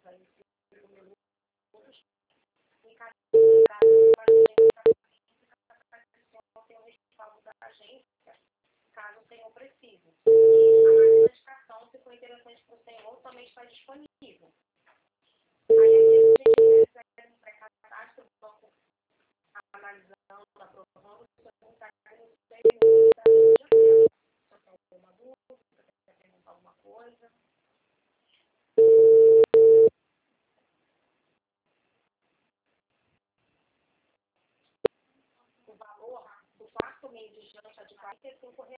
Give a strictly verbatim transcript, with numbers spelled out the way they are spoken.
O valor do quarto mês de janta de quarenta e cinco reais.